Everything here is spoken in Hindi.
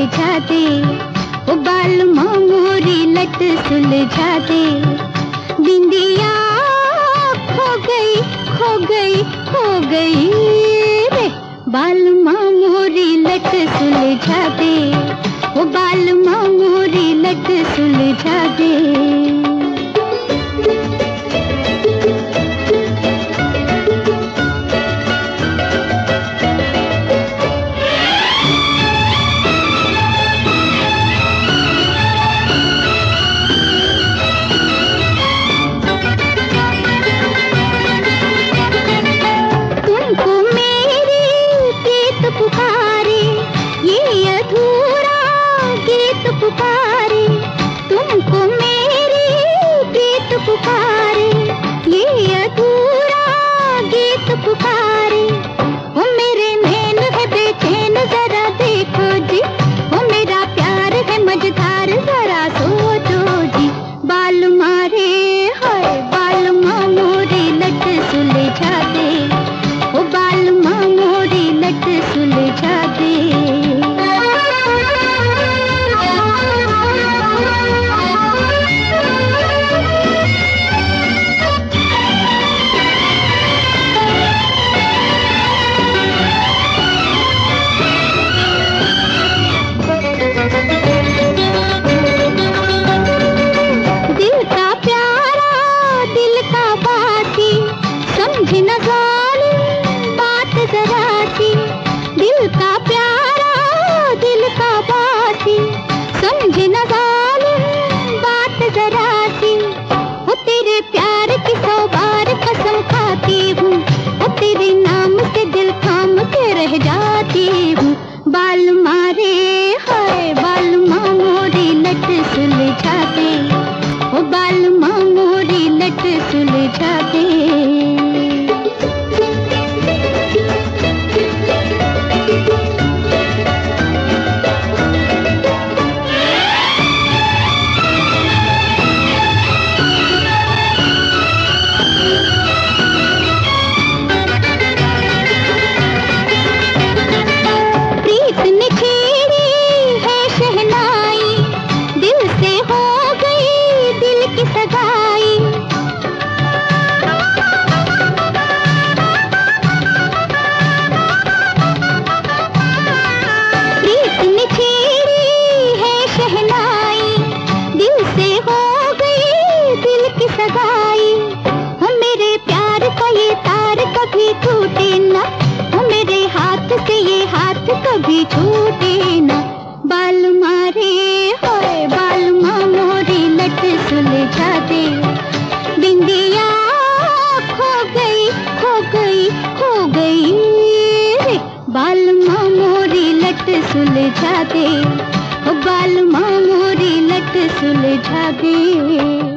सुलझा दे, ओ बाल मोरी लट सुलझा दे। बिंदिया खो गई खो गई खो गई रे, बाल मोरी लट सुलझा दे, ओ बाल मोरी लट सुलझा दे। पुकारे ये अधूरा गीत पुकारे, तुमको मेरी गीत पुकारे, ये अधूरा गीत पुकारे। ओ मेरे नैन है बेचैन जरा देखो जी, ओ मेरा प्यार है मझधार जरा सोचो जी। बाल मारे हाय बाल मोरी लट सुलझा दे, ओ बाल मोरी लट सुलझा दे। दिल का प्यारा दिल का बाती, समझ न जालिम बात जरा सी। दिल का प्यारा दिल का बाती, समझ न जालिम बात जरा सी। वो तेरे प्यार की 100 बार कसम खाती हूँ, वो तेरे नाम से दिल थाम के रह जाती हूँ। बाल मारे हाय बाल मोरी लट सुलझा दे, ओ बाल मोरी लट सुलझा दे। टूटे ना वो मेरे हाथ से, ये हाथ कभी छूटे ना। बाल मारे हाय बाल मोरी लट सुलझा दे। बिंदिया खो गई खो गई खो गई रे, बाल मोरी लट सुलझा दे, बाल मोरी लट सुलझा दे।